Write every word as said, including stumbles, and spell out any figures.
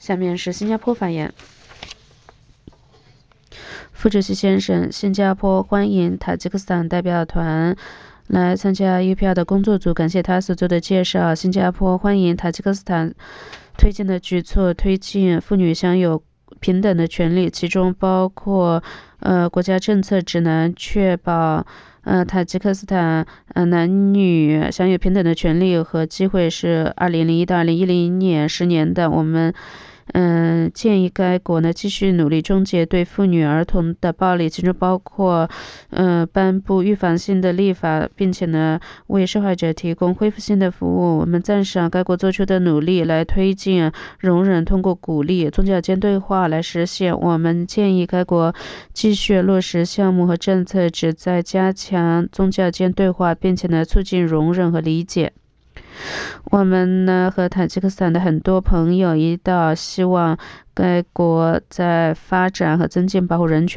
下面是新加坡发言。副主席先生，新加坡欢迎塔吉克斯坦代表团来参加 U P R 的工作组，感谢他所做的介绍。新加坡欢迎塔吉克斯坦推进的举措，推进妇女享有平等的权利，其中包括呃国家政策指南，确保呃塔吉克斯坦呃男女享有平等的权利和机会，是二零零一到二零一零年十年的。我们嗯、呃，建议该国呢继续努力终结对妇女儿童的暴力，其中包括呃颁布预防性的立法，并且呢为受害者提供恢复性的服务。我们赞赏该国做出的努力来推进容忍，通过鼓励宗教间对话来实现。我们建议该国继续落实项目和政策，旨在加强宗教间对话，并且呢促进容忍和理解。我们呢和塔吉克斯坦的很多朋友一道，希望该国在发展和增进保护人权